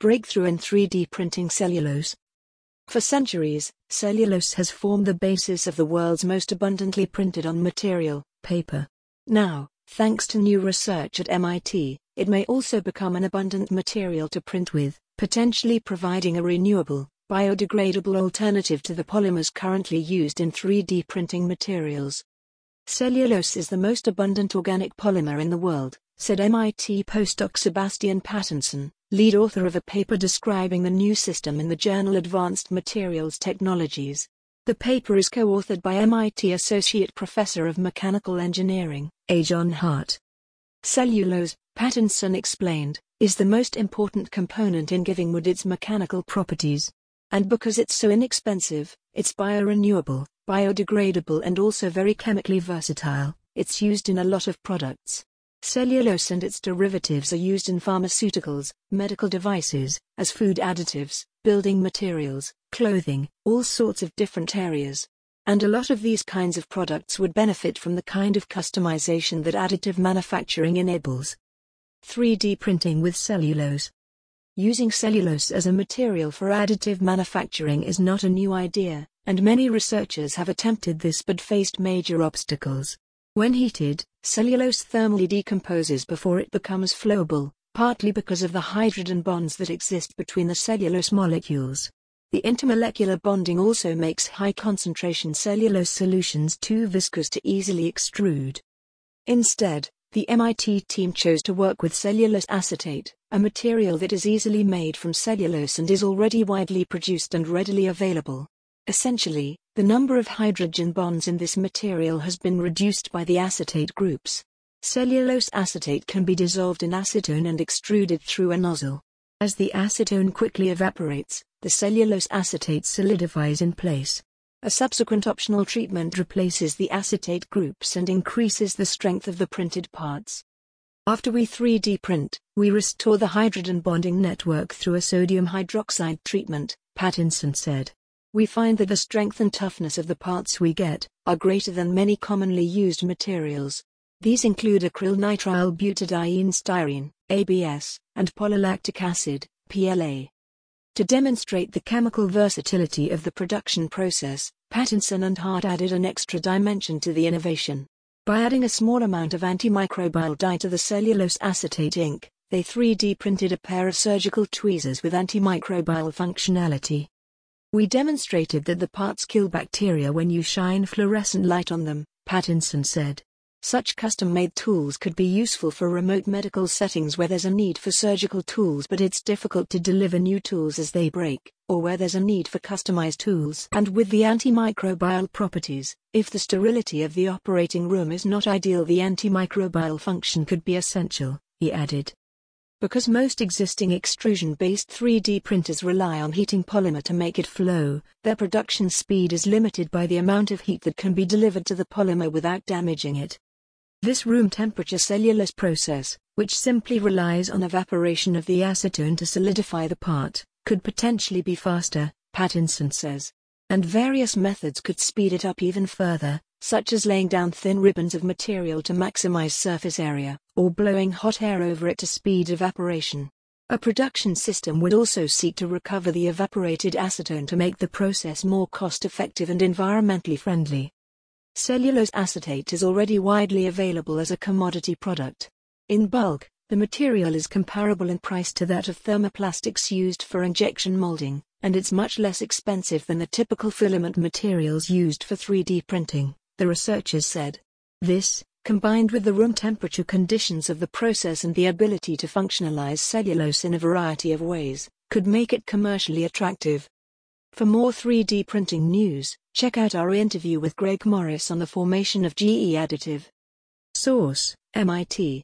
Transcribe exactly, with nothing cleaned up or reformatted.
Breakthrough in three D printing cellulose. For centuries, cellulose has formed the basis of the world's most abundantly printed on material, paper. Now, thanks to new research at M I T, it may also become an abundant material to print with, potentially providing a renewable, biodegradable alternative to the polymers currently used in three D printing materials. Cellulose is the most abundant organic polymer in the world, said M I T postdoc Sebastian Pattinson, lead author of a paper describing the new system in the journal Advanced Materials Technologies. The paper is co-authored by M I T Associate Professor of Mechanical Engineering, A. John Hart. Cellulose, Pattinson explained, is the most important component in giving wood its mechanical properties. And because it's so inexpensive, it's biorenewable, biodegradable and also very chemically versatile, it's used in a lot of products. Cellulose and its derivatives are used in pharmaceuticals, medical devices, as food additives, building materials, clothing, all sorts of different areas. And a lot of these kinds of products would benefit from the kind of customization that additive manufacturing enables. three D printing with cellulose. Using cellulose as a material for additive manufacturing is not a new idea, and many researchers have attempted this but faced major obstacles. When heated, cellulose thermally decomposes before it becomes flowable, partly because of the hydrogen bonds that exist between the cellulose molecules. The intermolecular bonding also makes high-concentration cellulose solutions too viscous to easily extrude. Instead, the M I T team chose to work with cellulose acetate, a material that is easily made from cellulose and is already widely produced and readily available. Essentially, the number of hydrogen bonds in this material has been reduced by the acetate groups. Cellulose acetate can be dissolved in acetone and extruded through a nozzle. As the acetone quickly evaporates, the cellulose acetate solidifies in place. A subsequent optional treatment replaces the acetate groups and increases the strength of the printed parts. After we three D print, we restore the hydrogen bonding network through a sodium hydroxide treatment, Pattinson said. We find that the strength and toughness of the parts we get are greater than many commonly used materials. These include acrylnitrile butadiene styrene, A B S, and polylactic acid, P L A. To demonstrate the chemical versatility of the production process, Pattinson and Hart added an extra dimension to the innovation. By adding a small amount of antimicrobial dye to the cellulose acetate ink, they three D printed a pair of surgical tweezers with antimicrobial functionality. We demonstrated that the parts kill bacteria when you shine fluorescent light on them, Pattinson said. Such custom-made tools could be useful for remote medical settings where there's a need for surgical tools but it's difficult to deliver new tools as they break, or where there's a need for customized tools and with the antimicrobial properties. If the sterility of the operating room is not ideal, the antimicrobial function could be essential, he added. Because most existing extrusion-based three D printers rely on heating polymer to make it flow, their production speed is limited by the amount of heat that can be delivered to the polymer without damaging it. This room-temperature cellulose process, which simply relies on evaporation of the acetone to solidify the part, could potentially be faster, Pattinson says. And various methods could speed it up even further, such as laying down thin ribbons of material to maximize surface area, or blowing hot air over it to speed evaporation. A production system would also seek to recover the evaporated acetone to make the process more cost-effective and environmentally friendly. Cellulose acetate is already widely available as a commodity product. In bulk, the material is comparable in price to that of thermoplastics used for injection molding, and it's much less expensive than the typical filament materials used for three D printing, the researchers said. This, combined with the room temperature conditions of the process and the ability to functionalize cellulose in a variety of ways, could make it commercially attractive. For more three D printing news, check out our interview with Greg Morris on the formation of G E Additive. Source: M I T.